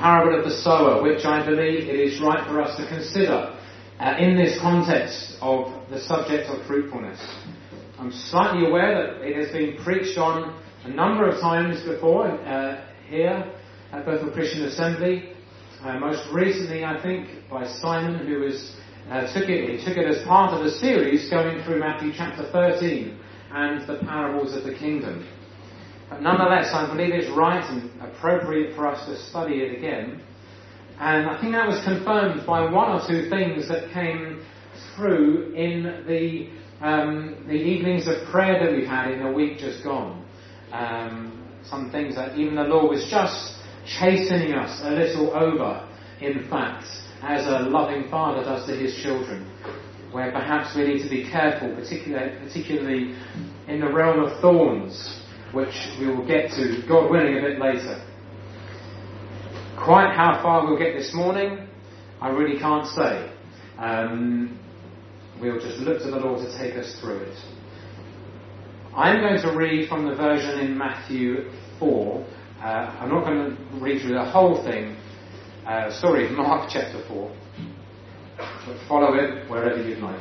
parable of the sower, which I believe it is right for us to consider in this context of the subject of fruitfulness. I'm slightly aware that it has been preached on a number of times before here at Bethel Christian Assembly. Most recently, I think, by Simon, who took it as part of a series going through Matthew chapter 13 and the parables of the kingdom. But nonetheless, I believe it's right and appropriate for us to study it again. And I think that was confirmed by one or two things that came through in the evenings of prayer that we've had in the week just gone. Some things that even the Lord was just chastening us a little over, in fact, as a loving father does to his children, where perhaps we need to be careful, particularly in the realm of thorns, which we will get to, God willing, a bit later. Quite how far we'll get this morning, I really can't say. We'll just look to the Lord to take us through it. I'm going to read from the version in Matthew 4. I'm not going to read through the whole thing. Mark chapter 4. But follow it wherever you'd like.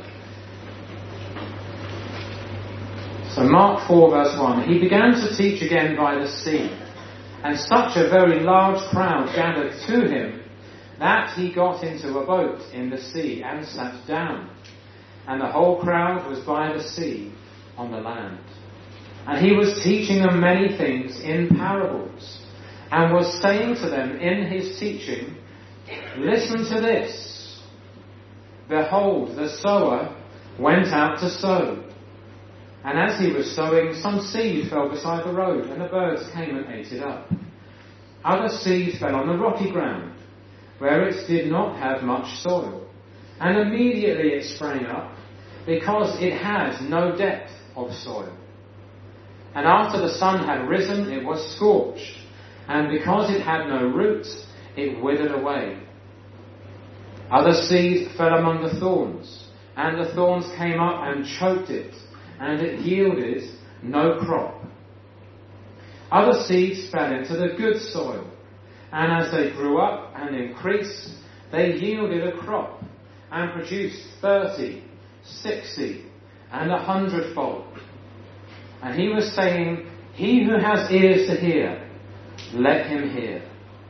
So Mark 4 verse 1. He began to teach again by the sea, and such a very large crowd gathered to him that he got into a boat in the sea and sat down. And the whole crowd was by the sea on the land. And he was teaching them many things in parables, and was saying to them in his teaching, listen to this. Behold, the sower went out to sow. And as he was sowing, some seed fell beside the road, and the birds came and ate it up. Other seed fell on the rocky ground, where it did not have much soil. And immediately it sprang up, because it had no depth of soil. And after the sun had risen, it was scorched, and because it had no roots, it withered away. Other seed fell among the thorns, and the thorns came up and choked it, and it yielded no crop. Other seeds fell into the good soil, and as they grew up and increased, they yielded a crop, and produced 30, 60, and 100-fold. And he was saying, he who has ears to hear, let him hear.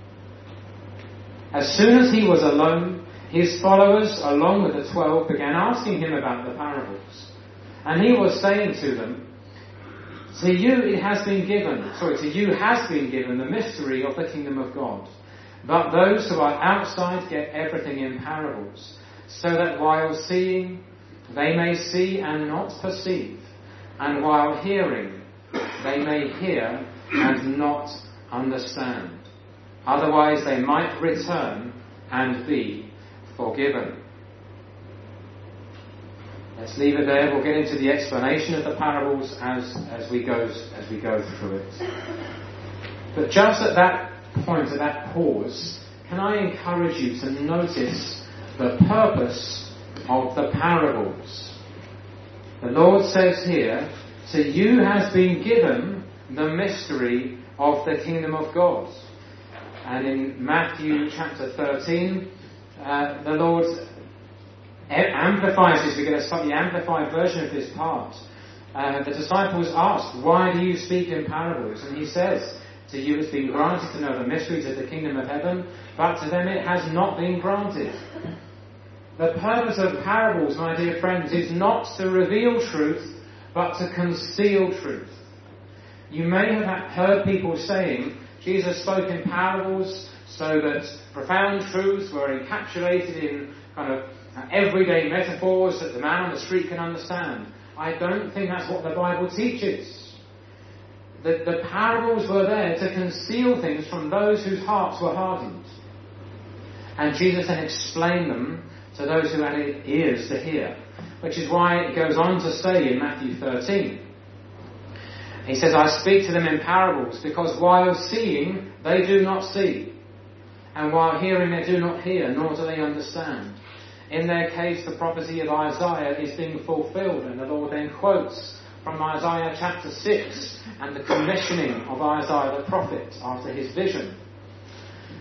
As soon as he was alone, his followers, along with the 12, began asking him about the parables. And he was saying to them, to you has been given the mystery of the kingdom of God. But those who are outside get everything in parables, so that while seeing, they may see and not perceive, and while hearing, they may hear and not understand. Otherwise they might return and be forgiven. Let's leave it there. We'll get into the explanation of the parables as we go through it. But just at that point, at that pause, can I encourage you to notice the purpose of the parables? The Lord says here, to you has been given the mystery of the kingdom of God. And in Matthew chapter 13, the Lord amplifies this. We get a slightly amplified version of this part. The disciples asked, why do you speak in parables? And he says, to you it's been granted to know the mysteries of the kingdom of heaven, but to them it has not been granted. The purpose of parables, my dear friends, is not to reveal truth, but to conceal truth. You may have heard people saying, Jesus spoke in parables so that profound truths were encapsulated in kind of everyday metaphors that the man on the street can understand. I don't think that's what the Bible teaches. The parables were there to conceal things from those whose hearts were hardened. And Jesus then explained them to those who had ears to hear. Which is why it goes on to say in Matthew 13. He says, I speak to them in parables, because while seeing, they do not see. And while hearing, they do not hear, nor do they understand. In their case, the prophecy of Isaiah is being fulfilled. And the Lord then quotes from Isaiah chapter 6 and the commissioning of Isaiah the prophet after his vision.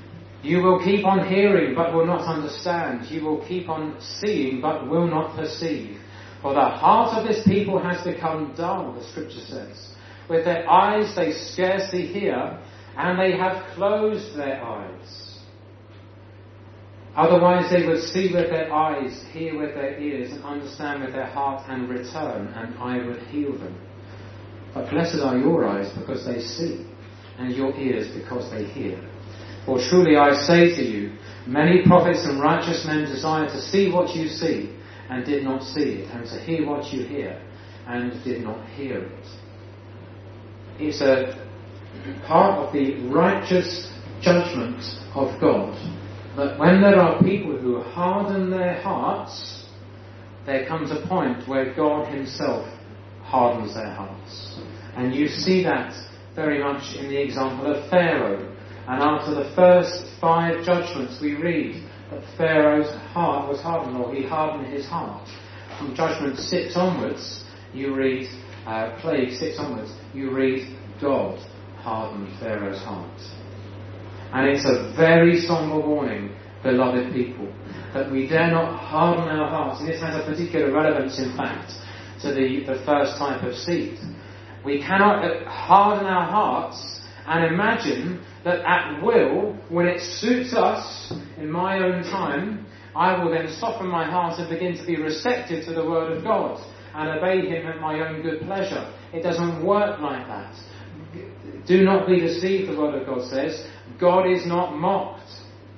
You will keep on hearing but will not understand. You will keep on seeing but will not perceive. For the heart of this people has become dull, the scripture says. With their eyes they scarcely hear, and they have closed their eyes. Otherwise they would see with their eyes, hear with their ears, and understand with their heart, and return, and I would heal them. But blessed are your eyes because they see, and your ears because they hear. For truly I say to you, many prophets and righteous men desired to see what you see, and did not see it, and to hear what you hear, and did not hear it. It's a part of the righteous judgment of God that when there are people who harden their hearts, there comes a point where God himself hardens their hearts. And you see that very much in the example of Pharaoh. And after the first 5 judgments we read that Pharaoh's heart was hardened, or he hardened his heart. From judgment 6 onwards, you read, plague 6 onwards, you read God hardened Pharaoh's heart. And it's a very somber warning, beloved people, that we dare not harden our hearts. And this has a particular relevance, in fact, to the first type of seed. We cannot harden our hearts and imagine that at will, when it suits us, in my own time, I will then soften my heart and begin to be receptive to the Word of God and obey Him at my own good pleasure. It doesn't work like that. Do not be deceived, the Word of God says. God is not mocked.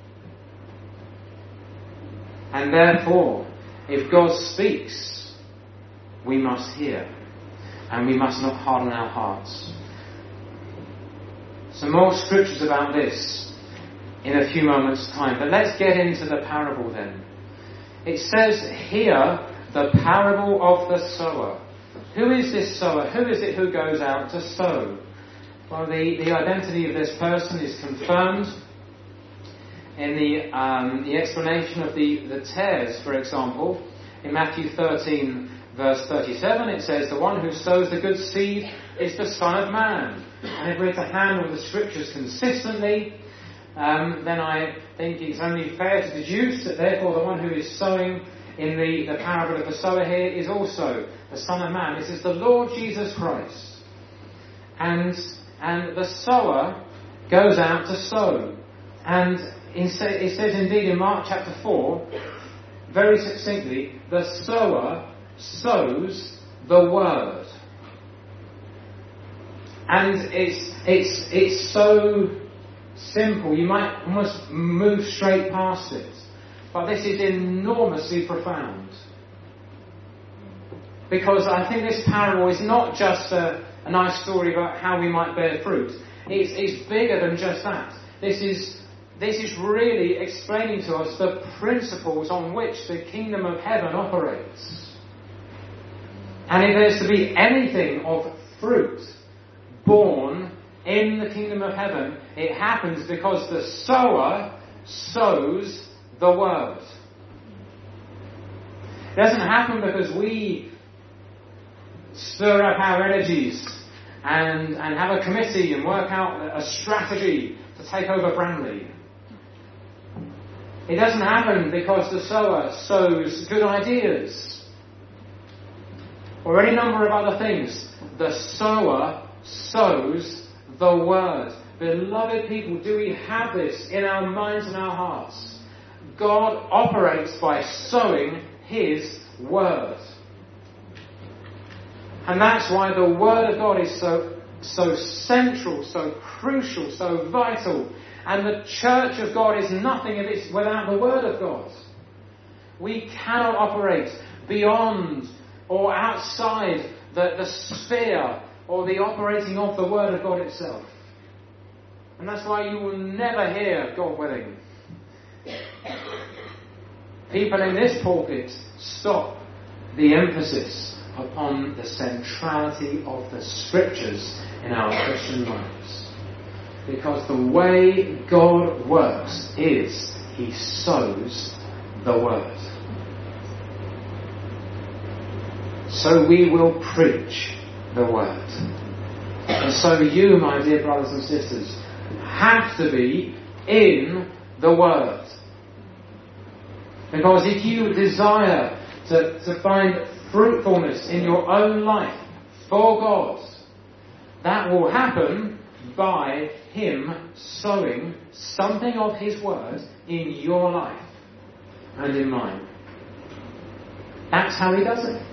And therefore, if God speaks, we must hear. And we must not harden our hearts. Some more scriptures about this in a few moments' time. But let's get into the parable then. It says here, the parable of the sower. Who is this sower? Who is it who goes out to sow? Well, the identity of this person is confirmed in the explanation of the tares, for example. In Matthew 13, verse 37, it says, the one who sows the good seed is the Son of Man. And if we're to handle the scriptures consistently, then I think it's only fair to deduce that therefore the one who is sowing in the parable of the sower here is also the Son of Man. This is the Lord Jesus Christ. And the sower goes out to sow. And it says indeed in Mark chapter 4, very succinctly, the sower sows the word. And it's so simple, you might almost move straight past it. But this is enormously profound. Because I think this parable is not just a nice story about how we might bear fruit. It's bigger than just that. This is really explaining to us the principles on which the kingdom of heaven operates. And if there's to be anything of fruit born in the kingdom of heaven, it happens because the sower sows the word. It doesn't happen because we stir up our energies and have a committee and work out a strategy to take over Branley. It doesn't happen because the sower sows good ideas or any number of other things. The sower sows the word. Beloved people, do we have this in our minds and our hearts? God operates by sowing His word. And that's why the word of God is so central, so crucial, so vital. And the church of God is nothing without the word of God. We cannot operate beyond or outside the sphere or the operating of the word of God itself. And that's why you will never hear, God willing, people in this pulpit stop the emphasis upon the centrality of the scriptures in our Christian lives. Because the way God works is He sows the word. So we will preach the word. And so you, my dear brothers and sisters, have to be in the Word. Because if you desire to find fruitfulness in your own life for God, that will happen by Him sowing something of His Word in your life and in mine. That's how He does it.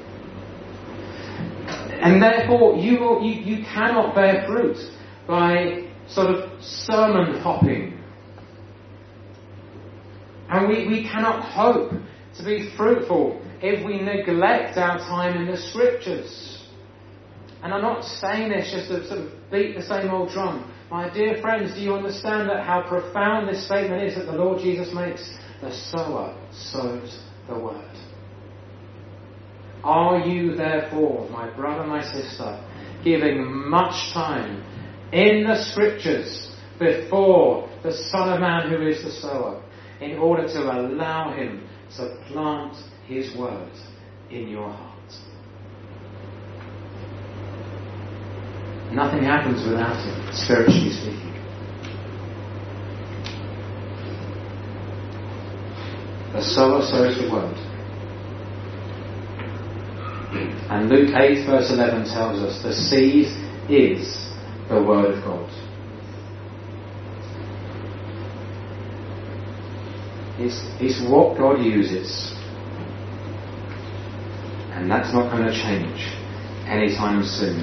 And therefore you cannot bear fruit by sort of sermon hopping. And we cannot hope to be fruitful if we neglect our time in the Scriptures. And I'm not saying this just to sort of beat the same old drum. My dear friends, do you understand that how profound this statement is that the Lord Jesus makes? The sower sows the word. Are you therefore, my brother, my sister, giving much time in the Scriptures before the Son of Man who is the sower, in order to allow Him to plant His word in your heart? Nothing happens without it, spiritually speaking. The sower sows the word. And Luke 8 verse 11 tells us the seed is the word of God. It's what God uses. And that's not going to change anytime soon.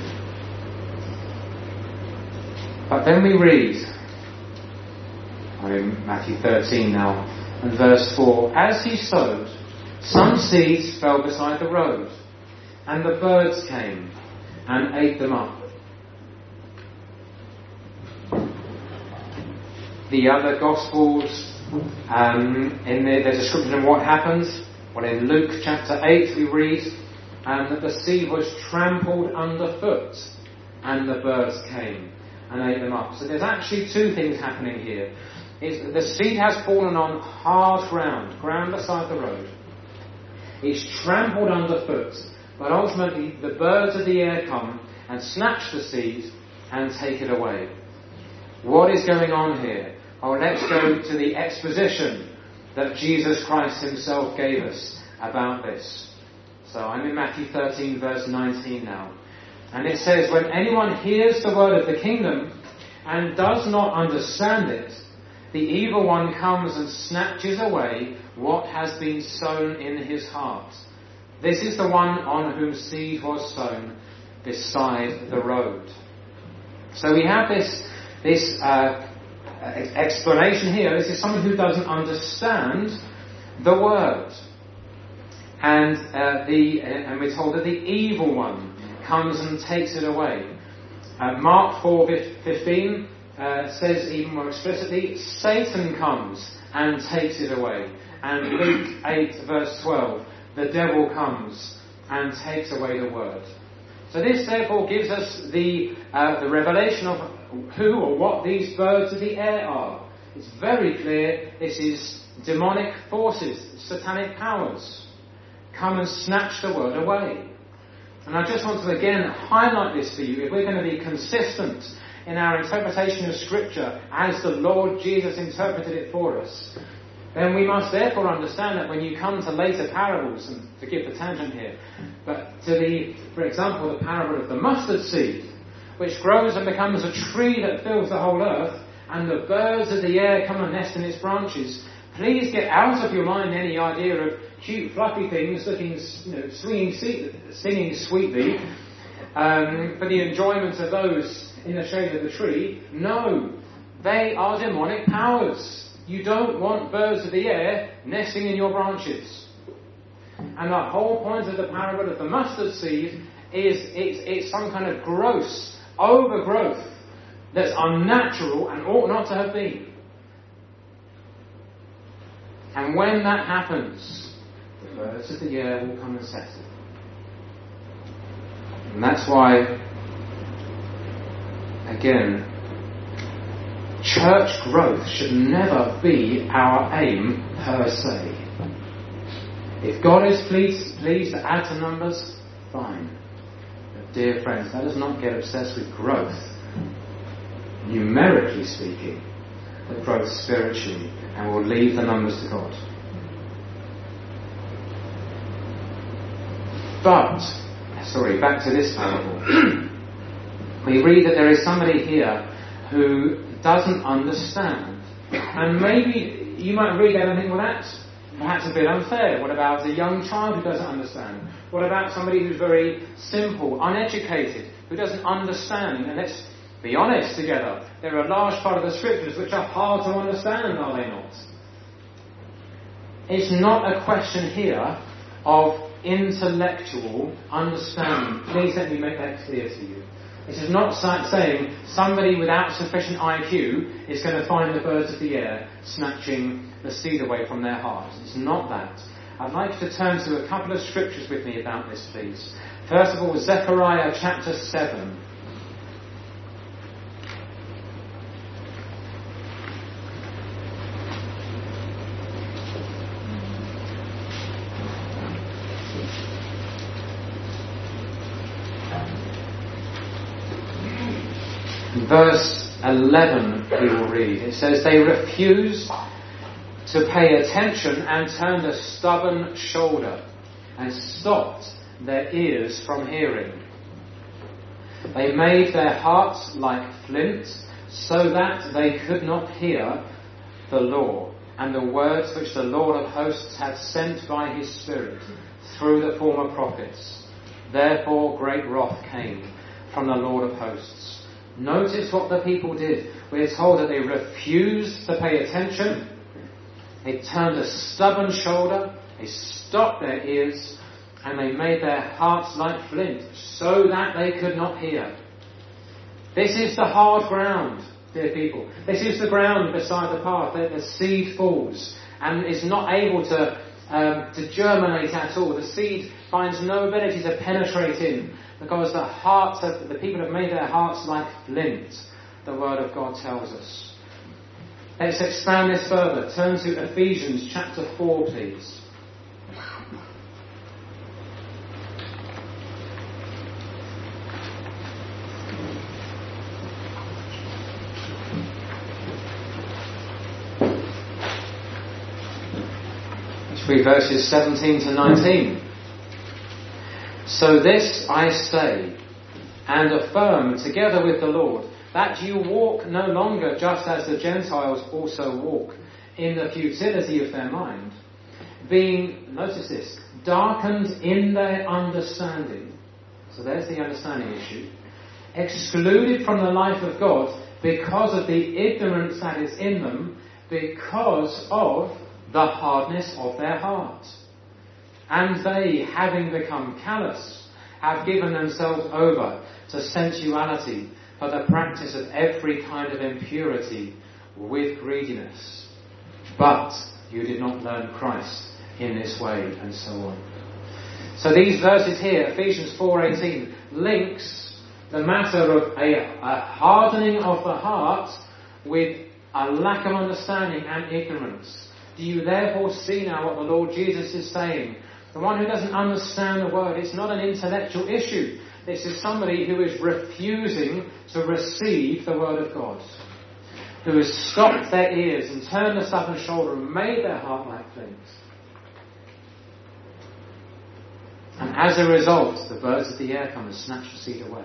But then we read, I'm in Matthew 13 now, and verse 4, as he sowed, some seeds fell beside the road, and the birds came and ate them up. The other Gospels, there's a description of what happens. Well, in Luke chapter 8 we read that the seed was trampled underfoot, and the birds came and ate them up. So there's actually two things happening here. The seed has fallen on hard ground beside the road. It's trampled underfoot, but ultimately the birds of the air come and snatch the seed and take it away. What is going on here? Oh, let's go to the exposition that Jesus Christ Himself gave us about this. So I'm in Matthew 13 verse 19 now. And it says, when anyone hears the word of the kingdom and does not understand it, the evil one comes and snatches away what has been sown in his heart. This is the one on whom seed was sown beside the road. So we have this explanation here. This is someone who doesn't understand the word. And we're told that the evil one comes and takes it away. Mark 4:15 says even more explicitly, Satan comes and takes it away. And Luke 8 verse 12, the devil comes and takes away the word. So this therefore gives us the revelation of who or what these birds of the air are. It's very clear this is demonic forces, satanic powers, come and snatch the word away. And I just want to again highlight this for you. If we're going to be consistent in our interpretation of Scripture as the Lord Jesus interpreted it for us, then we must therefore understand that when you come to later parables, and forgive the tangent here, but for example, the parable of the mustard seed, which grows and becomes a tree that fills the whole earth, and the birds of the air come and nest in its branches, please get out of your mind any idea of cute, fluffy things looking, singing sweetly for the enjoyment of those in the shade of the tree. No, they are demonic powers. You don't want birds of the air nesting in your branches. And the whole point of the parable of the mustard seed is it's some kind of gross overgrowth that's unnatural and ought not to have been. And when that happens, the birds of the air will come and settle. And that's why, again, church growth should never be our aim per se. If God is pleased to add to numbers, fine. But dear friends, let us not get obsessed with growth, numerically speaking, that grows spiritually and will leave the numbers to God. Back to this parable. We read that there is somebody here who doesn't understand. And maybe you might read that and think, well, that's perhaps a bit unfair. What about a young child who doesn't understand? What about somebody who's very simple, uneducated, who doesn't understand? And let's be honest together. There are a large part of the scriptures which are hard to understand, are they not? It's not a question here of intellectual understanding. Please let me make that clear to you. This is not saying somebody without sufficient IQ is going to find the birds of the air snatching the seed away from their hearts. It's not that. I'd like you to turn to a couple of scriptures with me about this, please. First of all, Zechariah chapter 7. Verse 11 we will read. It says, they refused to pay attention and turned a stubborn shoulder and stopped their ears from hearing. They made their hearts like flint so that they could not hear the law and the words which the Lord of hosts had sent by his Spirit through the former prophets. Therefore great wrath came from the Lord of hosts. Notice what the people did. We are told that they refused to pay attention. They turned a stubborn shoulder. They stopped their ears. And they made their hearts like flint so that they could not hear. This is the hard ground, dear people. This is the ground beside the path that the seed falls and is not able to germinate at all. The seed finds no ability to penetrate in. Because the people have made their hearts like flint, the Word of God tells us. Let's expand this further. Turn to Ephesians chapter 4, please. Let's read verses 17 to 19. So this I say, and affirm together with the Lord, that you walk no longer just as the Gentiles also walk, in the futility of their mind, being, notice this, darkened in their understanding. So there's the understanding issue. Excluded from the life of God because of the ignorance that is in them, because of the hardness of their heart. And they, having become callous, have given themselves over to sensuality for the practice of every kind of impurity with greediness. But you did not learn Christ in this way, and so on. So these verses here, Ephesians 4:18, links the matter of a hardening of the heart with a lack of understanding and ignorance. Do you therefore see now what the Lord Jesus is saying? The one who doesn't understand the word, it's not an intellectual issue. This is somebody who is refusing to receive the word of God. Who has stopped their ears and turned a stubborn shoulder and made their heart like flint. And as a result, the birds of the air come and snatch the seed away.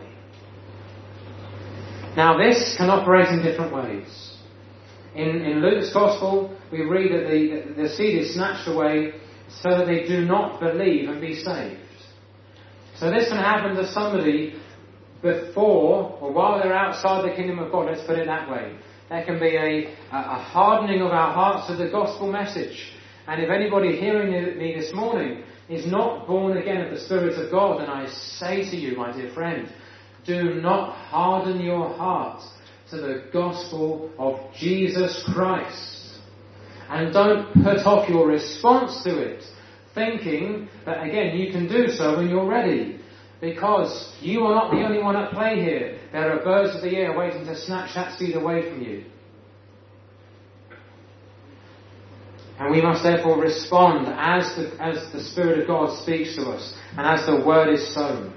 Now this can operate in different ways. In Luke's Gospel, we read that the seed is snatched away so that they do not believe and be saved. So this can happen to somebody before or while they're outside the kingdom of God, let's put it that way. There can be a hardening of our hearts to the gospel message. And if anybody hearing me this morning is not born again of the Spirit of God, then I say to you, my dear friend, do not harden your heart to the gospel of Jesus Christ. And don't put off your response to it, thinking that, again, you can do so when you're ready. Because you are not the only one at play here. There are birds of the air waiting to snatch that seed away from you. And we must therefore respond as the Spirit of God speaks to us and as the word is sown.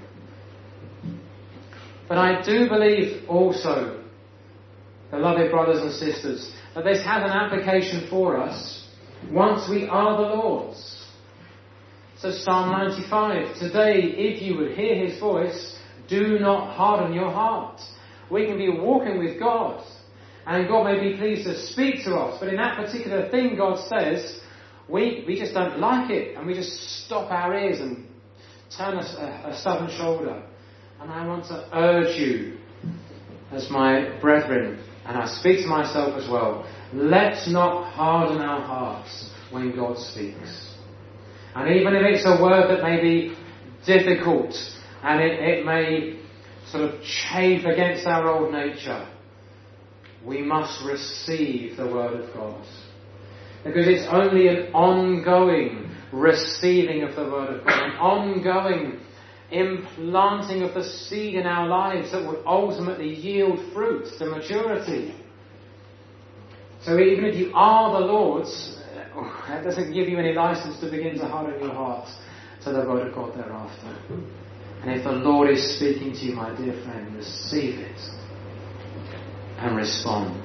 But I do believe also, beloved brothers and sisters, that this has an application for us once we are the Lord's. So Psalm 95, today, if you would hear his voice, do not harden your heart. We can be walking with God, and God may be pleased to speak to us, but in that particular thing God says, we just don't like it, and we just stop our ears and turn a stubborn shoulder. And I want to urge you, as my brethren, and I speak to myself as well, let's not harden our hearts when God speaks. And even if it's a word that may be difficult, and it may sort of chafe against our old nature, we must receive the word of God. Because it's only an ongoing receiving of the word of God, an ongoing implanting of the seed in our lives that would ultimately yield fruit to maturity. So even if you are the Lord's, that doesn't give you any license to begin to harden your heart to the word of God thereafter. And if the Lord is speaking to you, my dear friend, receive it and respond.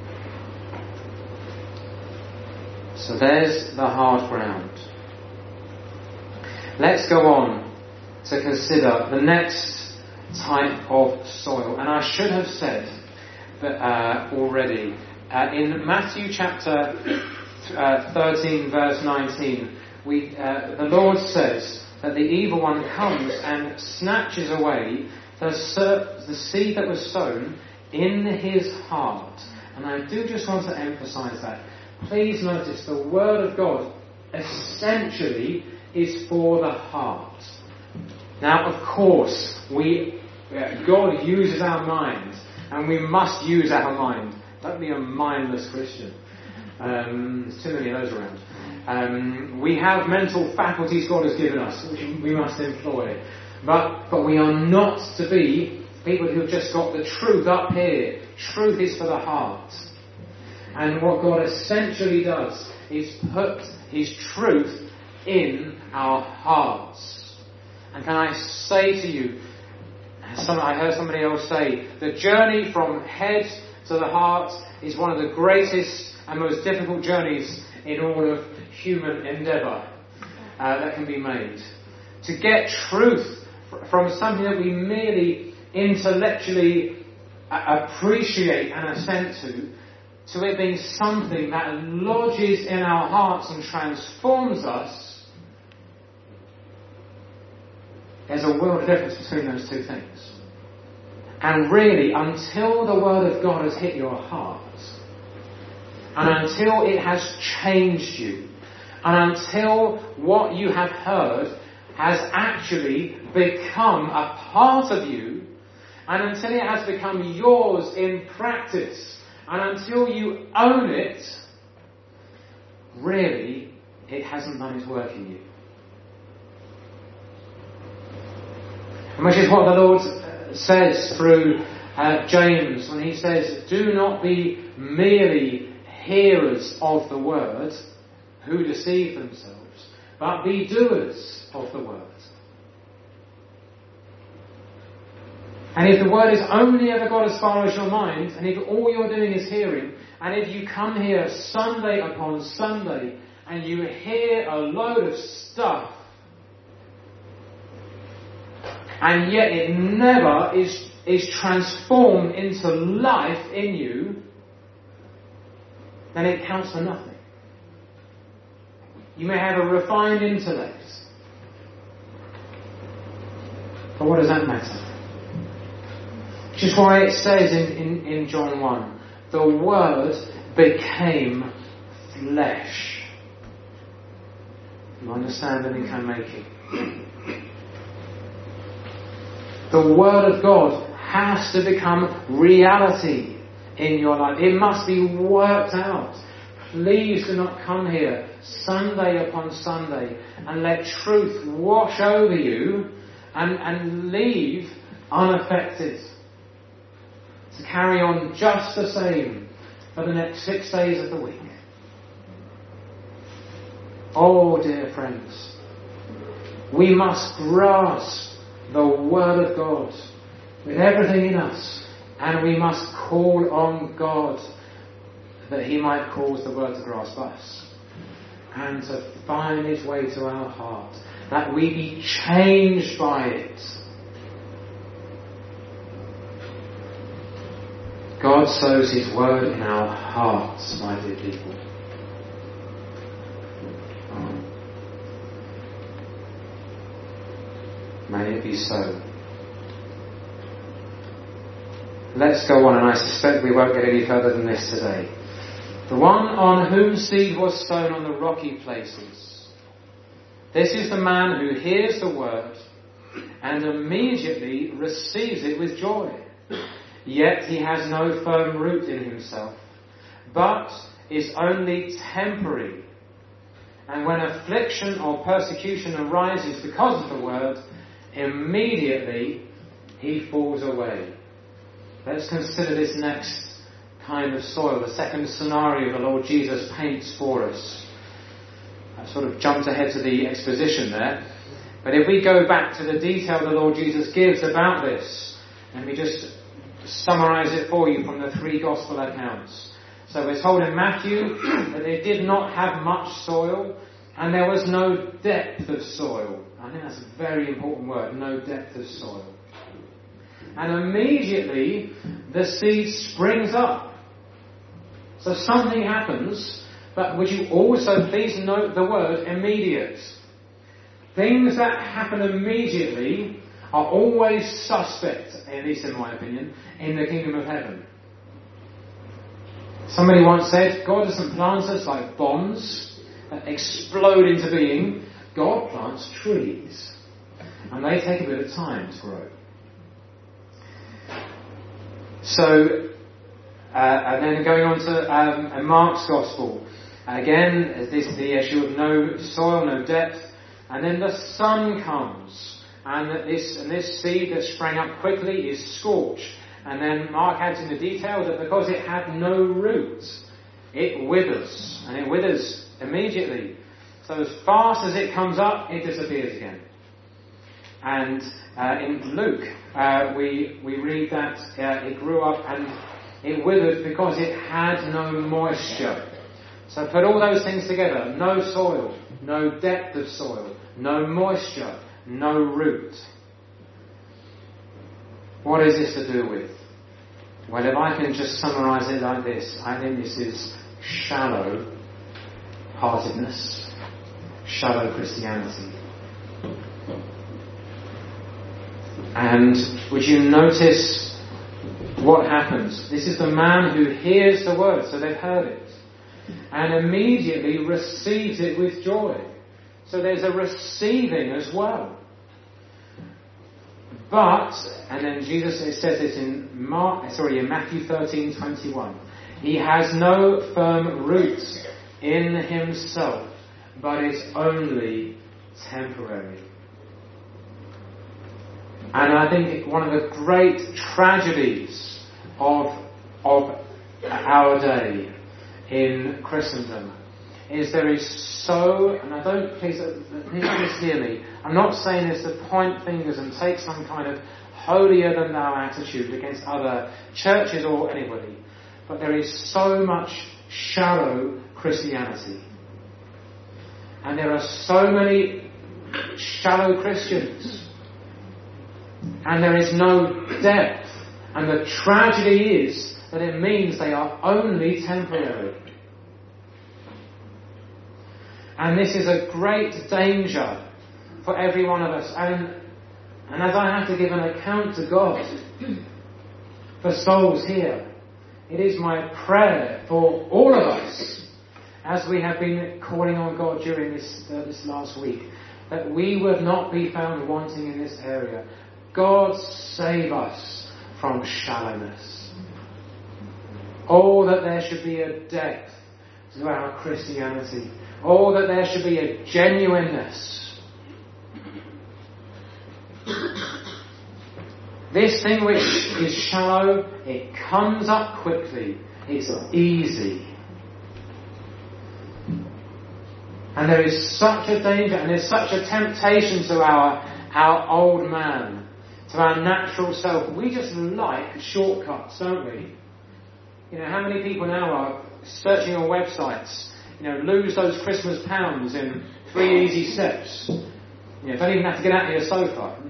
So there's the hard ground. Let's go on to consider the next type of soil. And I should have said that already. In Matthew chapter 13 verse 19, the Lord says that the evil one comes and snatches away the seed that was sown in his heart. And I do just want to emphasize that. Please notice the word of God essentially is for the heart. Now, of course, God uses our mind, and we must use our mind. Don't be a mindless Christian. There's too many of those around. We have mental faculties God has given us, which we must employ. But we are not to be people who've just got the truth up here. Truth is for the heart. And what God essentially does is put his truth in our hearts. And can I say to you, I heard somebody else say, the journey from head to the heart is one of the greatest and most difficult journeys in all of human endeavour that can be made. To get truth from something that we merely intellectually appreciate and assent to it being something that lodges in our hearts and transforms us, there's a world of difference between those two things. And really, until the Word of God has hit your heart, and until it has changed you, and until what you have heard has actually become a part of you, and until it has become yours in practice, and until you own it, really, it hasn't done its work in you. And which is what the Lord says through James when he says, do not be merely hearers of the word who deceive themselves, but be doers of the word. And if the word is only ever got as far as your mind, and if all you're doing is hearing, and if you come here Sunday upon Sunday and you hear a load of stuff, and yet it never is transformed into life in you, then it counts for nothing. You may have a refined intellect, but what does that matter? Which is why it says in John 1, the Word became flesh. You understand the link I'm making? The Word of God has to become reality in your life. It must be worked out. Please do not come here Sunday upon Sunday and let truth wash over you and leave unaffected. To carry on just the same for the next 6 days of the week. Oh, dear friends, we must grasp the Word of God with everything in us, and we must call on God that he might cause the word to grasp us and to find its way to our heart, that we be changed by it. God sows his word in our hearts, my dear people. May it be so. Let's go on, and I suspect we won't get any further than this today. The one on whom seed was sown on the rocky places. This is the man who hears the word and immediately receives it with joy. Yet he has no firm root in himself, but is only temporary. And when affliction or persecution arises because of the word, immediately he falls away. Let's consider this next kind of soil, the second scenario the Lord Jesus paints for us. I sort of jumped ahead to the exposition there. But if we go back to the detail the Lord Jesus gives about this, let me just summarise it for you from the three gospel accounts. So we're told in Matthew that they did not have much soil and there was no depth of soil. I think that's a very important word, no depth of soil. And immediately the seed springs up. So something happens, but would you also please note the word immediate? Things that happen immediately are always suspect, at least in my opinion, in the kingdom of heaven. Somebody once said, God doesn't plant us like bombs that explode into being. God plants trees. And they take a bit of time to grow. So, and then going on to Mark's Gospel. Again, this the issue of no soil, no depth. And then the sun comes. And this seed that sprang up quickly is scorched. And then Mark adds in the detail that because it had no roots, it withers. And it withers immediately. So as fast as it comes up, it disappears again. And in Luke, we read that it grew up and it withered because it had no moisture. So put all those things together. No soil, no depth of soil, no moisture, no root. What is this to do with? Well, if I can just summarise it like this, I think this is shallow heartedness, shallow Christianity. And would you notice what happens? This is the man who hears the word, so they've heard it, and immediately receives it with joy. So there's a receiving as well. But, and then Jesus says this in Matthew 13:21. He has no firm roots in himself, but is only temporary. And I think one of the great tragedies of our day in Christendom is there is so, and I don't, please hear me, I'm not saying this to point fingers and take some kind of holier than thou attitude against other churches or anybody, but there is so much shallow Christianity. And there are so many shallow Christians. And there is no depth. And the tragedy is that it means they are only temporary. And this is a great danger for every one of us. And as I have to give an account to God for souls here, it is my prayer for all of us, as we have been calling on God during this last week, that we would not be found wanting in this area. God save us from shallowness. Oh, that there should be a depth to our Christianity. Oh, that there should be a genuineness. This thing which is shallow, it comes up quickly. It's easy. And there is such a danger and there's such a temptation to our old man, to our natural self. We just like shortcuts, don't we? You know, how many people now are searching on websites, lose those Christmas pounds in 3 easy steps. Don't even have to get out of your sofa.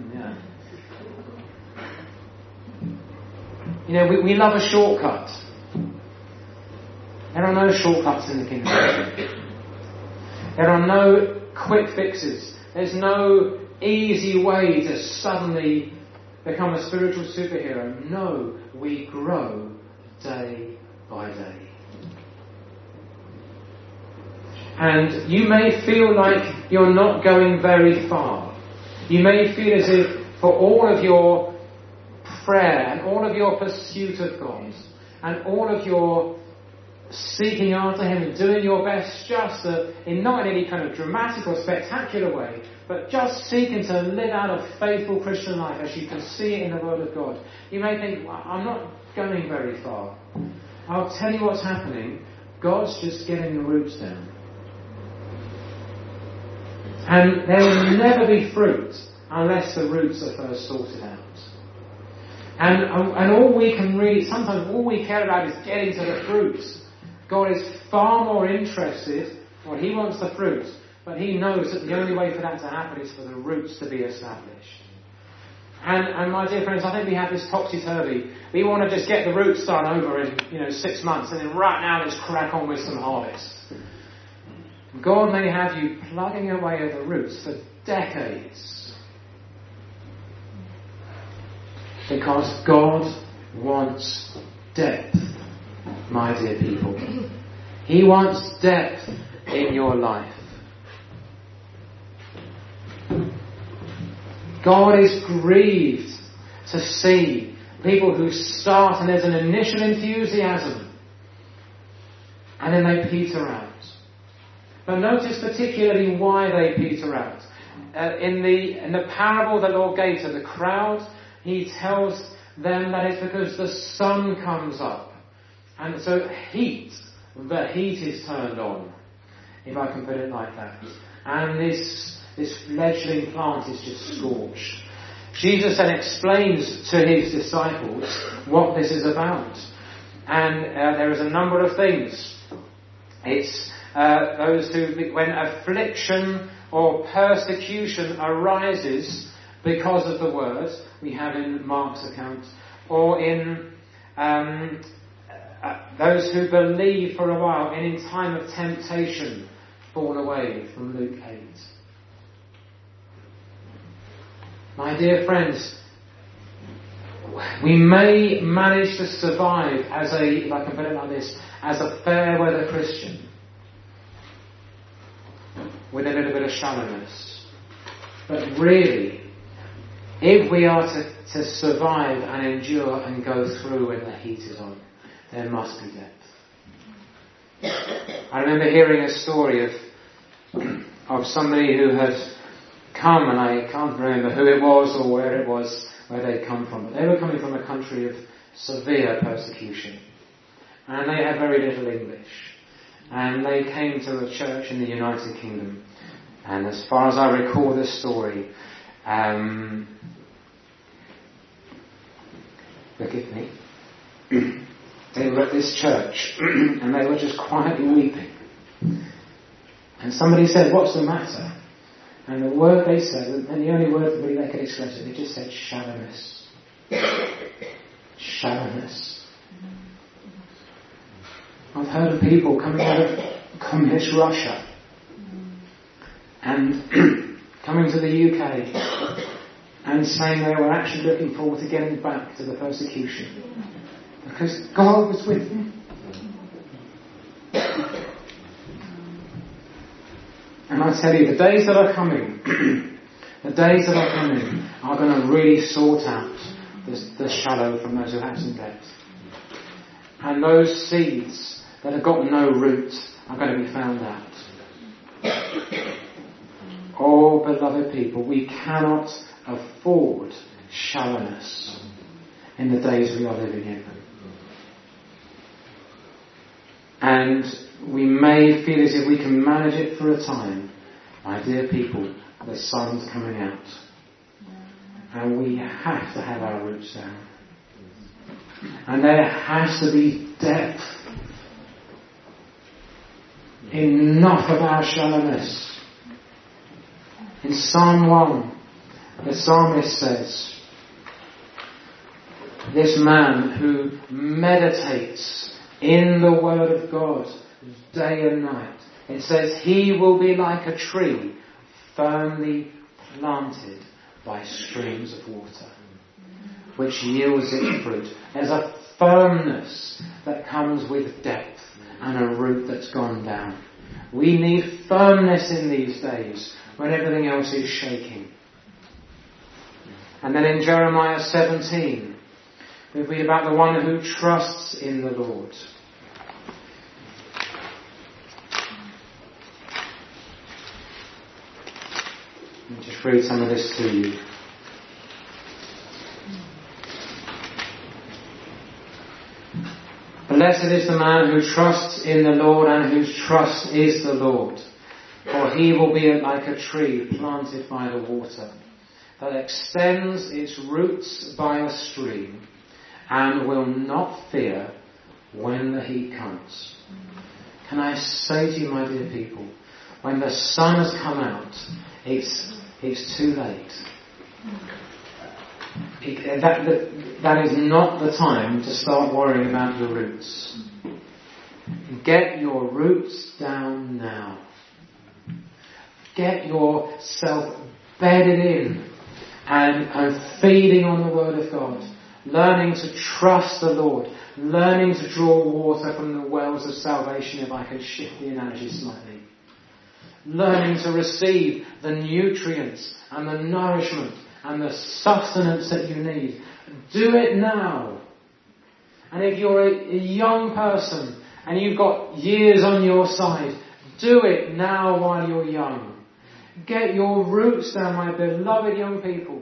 We love a shortcut. There are no shortcuts in the kingdom. There are no quick fixes. There's no easy way to suddenly become a spiritual superhero. No, we grow day by day. And you may feel like you're not going very far. You may feel as if for all of your prayer and all of your pursuit of God and all of your seeking after Him and doing your best just in not in any kind of dramatic or spectacular way, but just seeking to live out a faithful Christian life as you can see it in the Word of God. You may think, well, I'm not going very far. I'll tell you what's happening. God's just getting the roots down. And there will never be fruit unless the roots are first sorted out. And all we can really, sometimes all we care about is getting to the fruit. God is far more interested, well, He wants the fruit, but He knows that the only way for that to happen is for the roots to be established. And my dear friends, I think we have this topsy-turvy. We want to just get the roots done over in 6 months, and then right now let's crack on with some harvest. God may have you plugging away at the roots for decades. Because God wants depth, my dear people. He wants depth in your life. God is grieved to see people who start and there's an initial enthusiasm and then they peter out. But notice particularly why they peter out. In the parable the Lord gave to the crowd, He tells them that it's because the sun comes up. And so the heat is turned on, if I can put it like that. And this fledgling plant is just scorched. Jesus then explains to His disciples what this is about. And there is a number of things. It's those who, when affliction or persecution arises because of the word, we have in Mark's account, or in those who believe for a while and in time of temptation fall away, from Luke 8. My dear friends, we may manage to survive as if I can put it like this, as a fair weather Christian with a little bit of shallowness. But really, if we are to survive and endure and go through when the heat is on, there must be depth. I remember hearing a story of somebody who had come, and I can't remember who it was or where it was, where they'd come from, but they were coming from a country of severe persecution. And they had very little English. And they came to a church in the United Kingdom. And as far as I recall this story, forgive me, they were at this church and they were just quietly weeping. And somebody said, "What's the matter?" And the word they said, and the only word that really they could express it, they just said shallowness. Shallowness. I've heard of people coming out of communist Russia and coming to the UK and saying they were actually looking forward to getting back to the persecution because God was with them. And I tell you, the days that are coming, are going to really sort out the shallow from those who have some depth. And those seeds that have got no root are going to be found out. Oh, beloved people, we cannot afford shallowness in the days we are living in. And we may feel as if we can manage it for a time. My dear people, the sun's coming out. And we have to have our roots down. And there has to be depth Enough of our shallowness. In Psalm 1, the psalmist says, this man who meditates in the word of God day and night, it says he will be like a tree firmly planted by streams of water, which yields its fruit. There's a firmness that comes with depth and a root that's gone down. We need firmness in these days when everything else is shaking. And then in Jeremiah 17, we read about the one who trusts in the Lord. Let me just read some of this to you. Blessed is the man who trusts in the Lord and whose trust is the Lord. For he will be like a tree planted by the water that extends its roots by a stream and will not fear when the heat comes. Can I say to you, my dear people, when the sun has come out, it's too late. That is not the time to start worrying about your roots. Get your roots down now. Get yourself bedded in and feeding on the Word of God. Learning to trust the Lord. Learning to draw water from the wells of salvation, if I can shift the analogy slightly. Learning to receive the nutrients and the nourishment and the sustenance that you need. Do it now. And if you're a young person and you've got years on your side, do it now while you're young. Get your roots down, my beloved young people.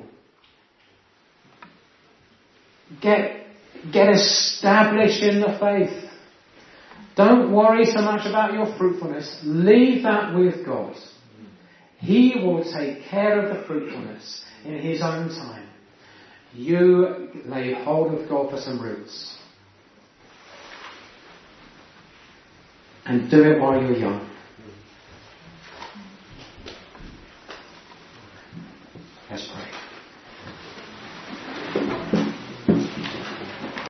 Get established in the faith. Don't worry so much about your fruitfulness. Leave that with God. He will take care of the fruitfulness in His own time. You lay hold of God for some roots. And do it while you're young.